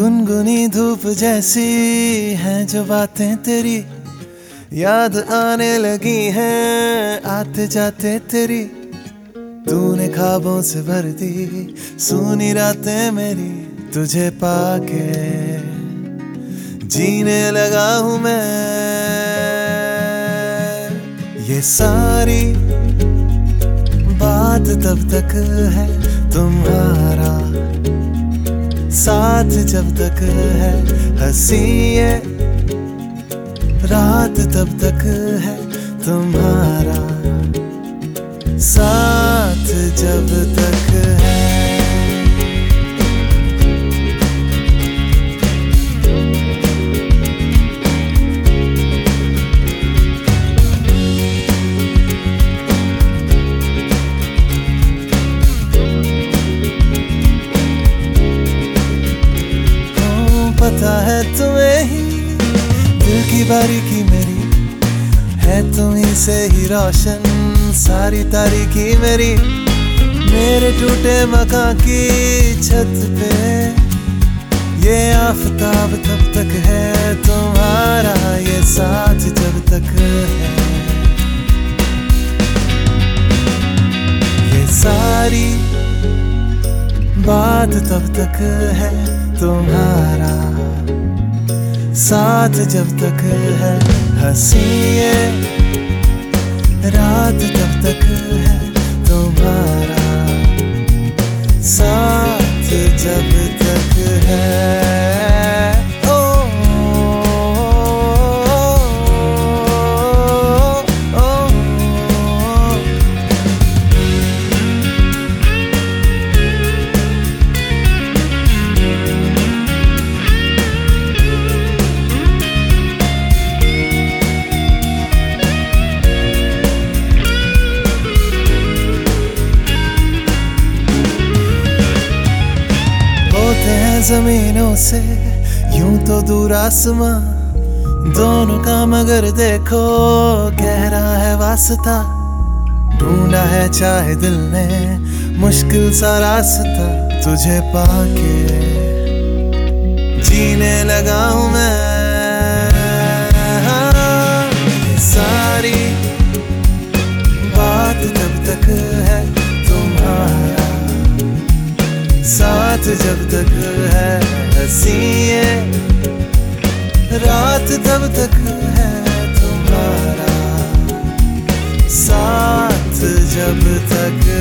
गुनगुनी धूप जैसी हैं जो बातें तेरी, याद आने लगी हैं आते जाते तेरी। तूने ख्वाबों से भर दी सूनी रातें मेरी, तुझे पाके जीने लगा हूँ मैं। ये सारी बात तब तक है तुम्हारा साथ जब तक है, हंसी ये रात तब तक है तुम्हारा साथ जब तक है। पता है तुम्हें ही दिल की बारीकी मेरी है, तुम्हीं से ही रोशन सारी तारीकी मेरी। मेरे टूटे मकान की छत पे ये आफताब तब तक है तुम्हारा, ये साथ जब तक है। ये सारी बात तब तक है तुम्हारा साथ जब तक है, हंसी ये रात तब तक है तुम्हारा साथ जब तक है। जमीनों से यूं तो दूर आसमां दोनों का, मगर देखो गहरा है वास्ता। ढूंढा है चाहे दिल ने मुश्किल सा रास्ता, तुझे पाके जीने लगा हूँ मैं। ये सारी बात तब तक है तुम्हारा साथ जब तक है, हंसी ये रात तब तक है तुम्हारा साथ जब तक